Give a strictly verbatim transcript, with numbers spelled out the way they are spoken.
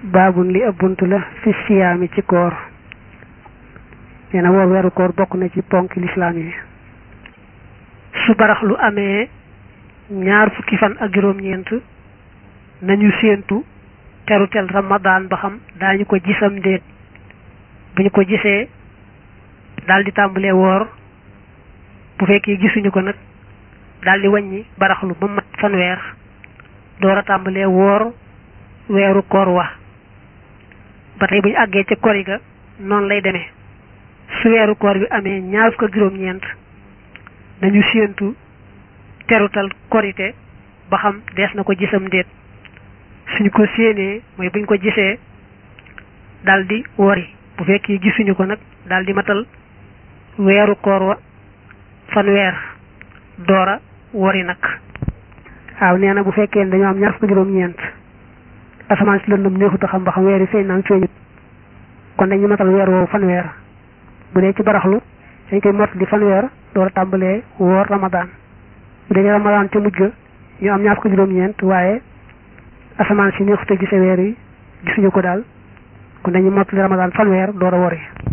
baabun li ab bunt la fi siyaami ci koor nee na woor weeru koor bokk na ci ponk lislaam yi su barax lu amee ñaar fukki fan ak juróom-ñeent nañu séentu terutel ramadaan ba xam daañu ko gisam déet bu ñu ko gisee daal di tàmbalee woor bu fekkee gisuñu ko nag daal di wàññi baraxlu ba mat fanweer door a tàmbalee woor weeru koor wa ba tey bu ñu àggee ca kori ga noonu lay demee su weeru koor bi amee ñaar fukk ak juróom-ñeent nañu séentu terutal korite ba xam dees na ko gisam déet suñu ko séenee mooy buñ ko gisee daal di wori bu fekkee gisuñu ko nag daal di matal weeru koor wa fanweer doora wori nag waaw nee na bu fekkee dañoo am ñaar fukk juróom-ñeent asamaan si lëndëm neexut a xam ba xam weer yi feeñ naam feeñut kon dañu matal weer woowu fanweer bu dee ci baraxlu dañ koy mott di fanweer door a tàmbalee woor ramadaan bu dee ramadaan ca mujj ga ñu am ñaar fukk juróom-ñeent waaye asamaan si neexut a gise weer yi gisuñu ko daal kon dañu mott di ramadaan fanweer door a wori